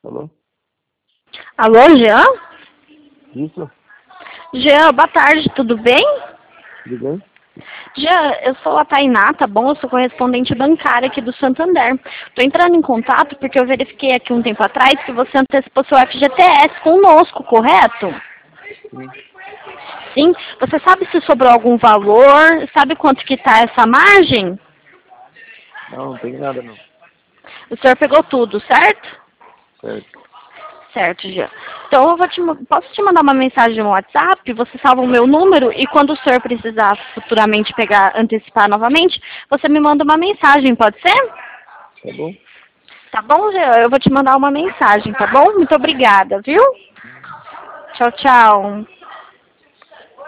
Alô? Alô, Jean? Isso? Jean, boa tarde, tudo bem? Tudo bem? Jean, eu sou a Tainá, tá bom? Eu sou correspondente bancária aqui do Santander. Tô entrando em contato porque eu verifiquei aqui um tempo atrás que você antecipou seu FGTS conosco, correto? Sim. Sim. Você sabe se sobrou algum valor? Sabe quanto que tá essa margem? Não tem nada não. O senhor pegou tudo, certo? Certo. Certo, Jean. Então, posso te mandar uma mensagem no WhatsApp, você salva o meu número e quando o senhor precisar futuramente antecipar novamente, você me manda uma mensagem, pode ser? Tá bom? Tá bom, Jean? Eu vou te mandar uma mensagem, tá bom? Muito obrigada, viu? Tchau, tchau.